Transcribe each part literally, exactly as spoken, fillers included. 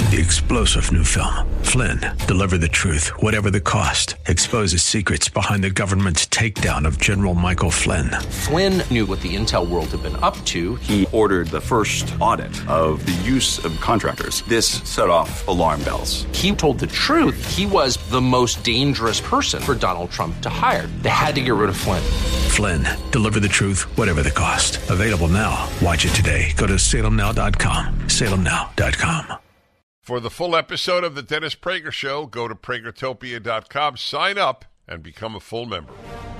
The explosive new film, Flynn, deliver the truth, whatever the cost. Exposes secrets behind the government's takedown of General Michael Flynn. Flynn knew what the intel world had been up to. He ordered the first audit of the use of contractors. This set off alarm bells. He told the truth. He was the most dangerous person for Donald Trump to hire. They had to get rid of Flynn. Flynn, deliver the truth, whatever the cost. Available now. Watch it today. Go to salem now dot com. salem now dot com. For the full episode of the Dennis Prager Show, go to Pragertopia dot com, sign up, and become a full member.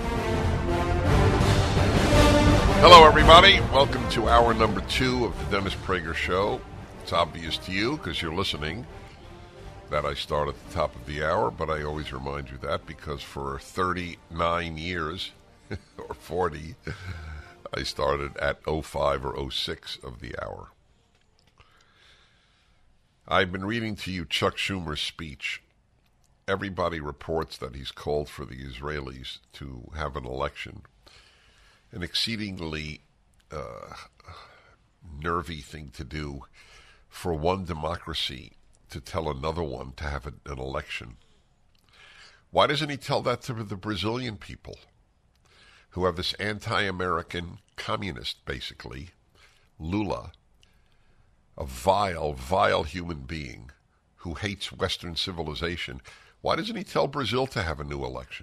Hello, everybody. Welcome to hour number two of the Dennis Prager Show. It's obvious to you, because you're listening, that I start at the top of the hour, but I always remind you that because for thirty-nine years, or forty, I started at oh five or oh six of the hour. I've been reading to you Chuck Schumer's speech. Everybody reports that he's called for the Israelis to have an election. An exceedingly uh, nervy thing to do for one democracy to tell another one to have an, an election. Why doesn't he tell that to the Brazilian people who have this anti-American communist, basically, Lula, a vile, vile human being who hates Western civilization? Why doesn't he tell Brazil to have a new election?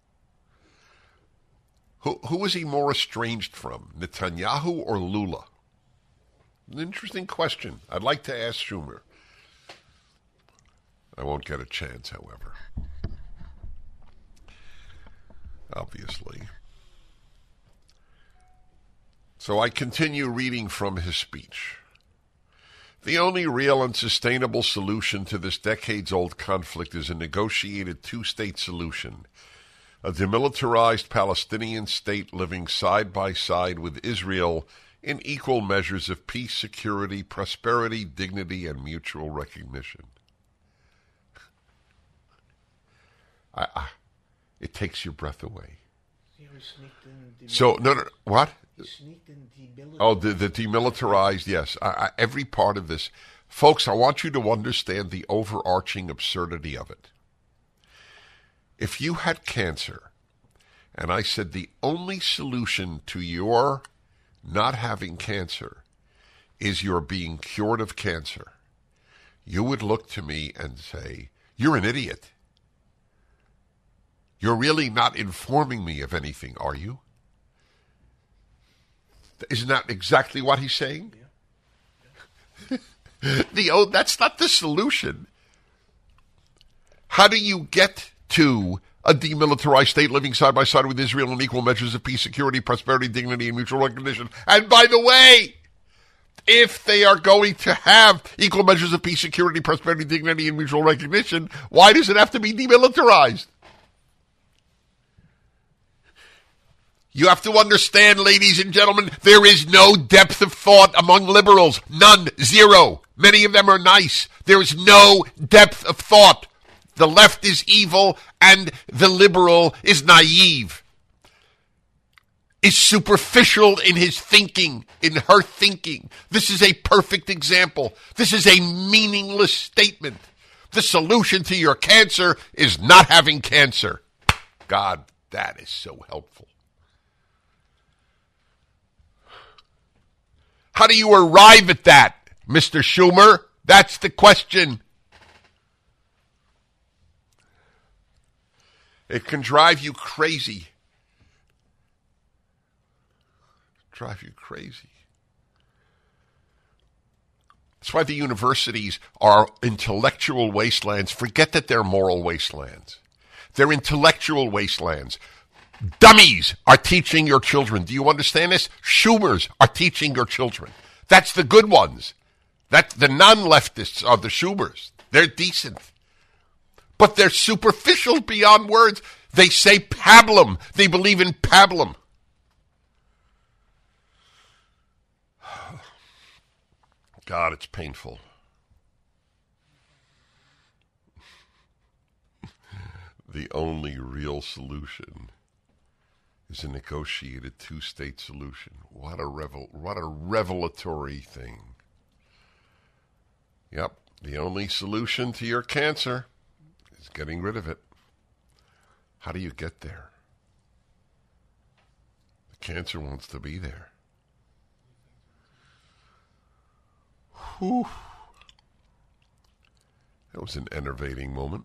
Who, who is he more estranged from, Netanyahu or Lula? An interesting question. I'd like to ask Schumer. I won't get a chance, however. Obviously. So I continue reading from his speech. The only real and sustainable solution to this decades-old conflict is a negotiated two-state solution, a demilitarized Palestinian state living side by side with Israel in equal measures of peace, security, prosperity, dignity, and mutual recognition. I, I, it takes your breath away. So, no, no, what? Oh, the, the demilitarized, yes. I, I, every part of this. Folks, I want you to understand the overarching absurdity of it. If you had cancer, and I said the only solution to your not having cancer is your being cured of cancer, you would look to me and say, you're an idiot. You're really not informing me of anything, are you? Isn't that exactly what he's saying? Yeah. Yeah. the oh, that's not the solution. How do you get to a demilitarized state living side by side with Israel in equal measures of peace, security, prosperity, dignity, and mutual recognition? And by the way, if they are going to have equal measures of peace, security, prosperity, dignity, and mutual recognition, why does it have to be demilitarized? You have to understand, ladies and gentlemen, there is no depth of thought among liberals. None. Zero. Many of them are nice. There is no depth of thought. The left is evil and the liberal is naive. Is superficial in his thinking, in her thinking. This is a perfect example. This is a meaningless statement. The solution to your cancer is not having cancer. God, that is so helpful. How do you arrive at that, Mister Schumer? That's the question. It can drive you crazy. Drive you crazy. That's why the universities are intellectual wastelands. Forget that they're moral wastelands. They're intellectual wastelands. Dummies are teaching your children. Do you understand this? Schumers are teaching your children. That's the good ones. That the non-leftists are the Schumers. They're decent. But they're superficial beyond words. They say pablum. They believe in pablum. God, it's painful. The only real solution is a negotiated two-state solution. What a revel, what a revelatory thing. Yep. The only solution to your cancer is getting rid of it. How do you get there? The cancer wants to be there. Whew. That was an enervating moment.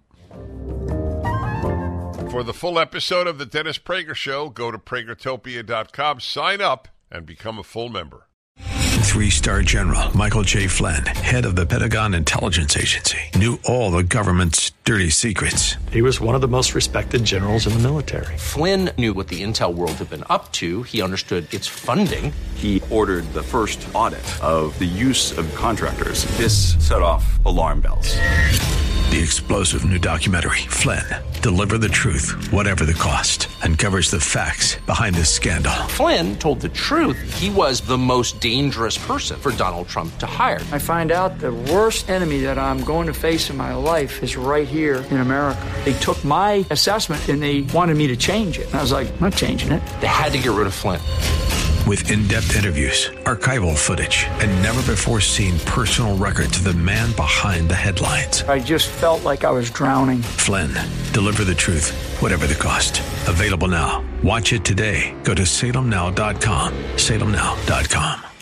For the full episode of the Dennis Prager Show, go to Pragertopia dot com, sign up, and become a full member. Three-star General Michael J. Flynn, head of the Pentagon Intelligence Agency, knew all the government's dirty secrets. He was one of the most respected generals in the military. Flynn knew what the intel world had been up to. He understood its funding. He ordered the first audit of the use of contractors. This set off alarm bells. The explosive new documentary, Flynn, Deliver the Truth, Whatever the Cost, uncovers the facts behind this scandal. Flynn told the truth. He was the most dangerous person for Donald Trump to hire. I find out the worst enemy that I'm going to face in my life is right here in America. They took my assessment and they wanted me to change it. And I was like, I'm not changing it. They had to get rid of Flynn. With in-depth interviews, archival footage, and never-before-seen personal records of the man behind the headlines. I just felt like I was drowning. Flynn, Deliver the Truth, Whatever the Cost. Available now. Watch it today. Go to Salem Now dot com. Salem Now dot com.